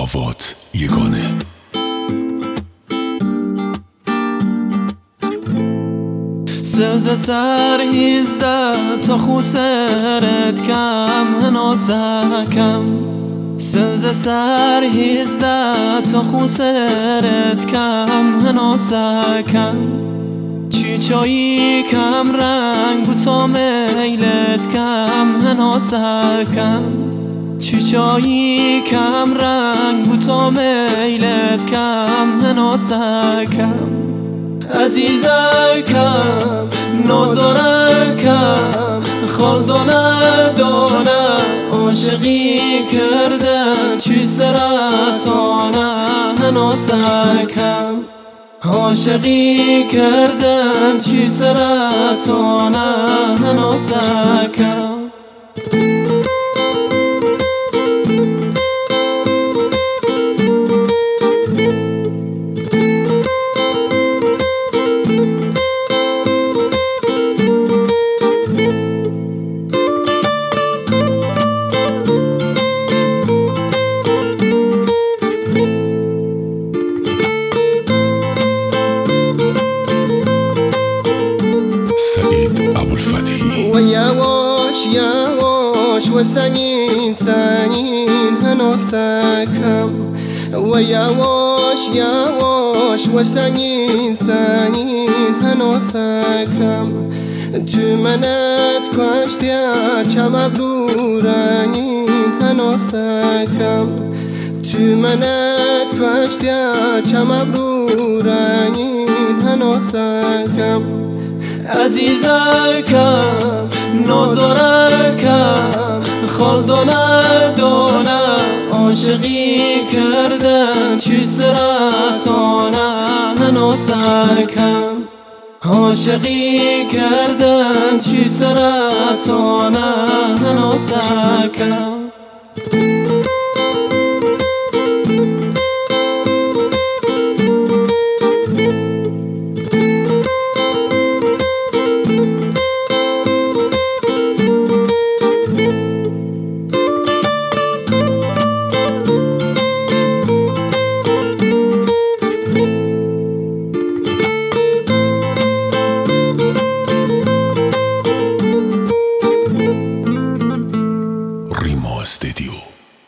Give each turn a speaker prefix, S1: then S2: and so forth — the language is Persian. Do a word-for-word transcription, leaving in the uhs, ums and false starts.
S1: آوات یگانه.
S2: سوز سر هیزده تا خوسرت کم هناسکم. سوز سر هیزده تا خوسرت کم هناسکم. چی چایی کم رنگ و تا میلت کم هناسکم. چی چایی کم رنگ و تا میلت کم هناسکم. عزیزکم نازارکم خالدانه دانه عاشقی کردن چی سرطانه هناسکم. عاشقی کردن چی سرطانه هناسکم.
S1: سعید ابوالفتحی.
S3: و یواش یواش و سنین سنین هناسکم. و یواش یواش و سنین سنین هناسکم. تو منت کشتی چم ابرو رنگین هناسکم. تو منت کشتی چم ابرو رنگین هناسکم.
S2: عزیزکم نازارکم خالدانه دانه عاشقی کردن چی سرطانه هناسکم. عاشقی کردن چی سرطانه هناسکم.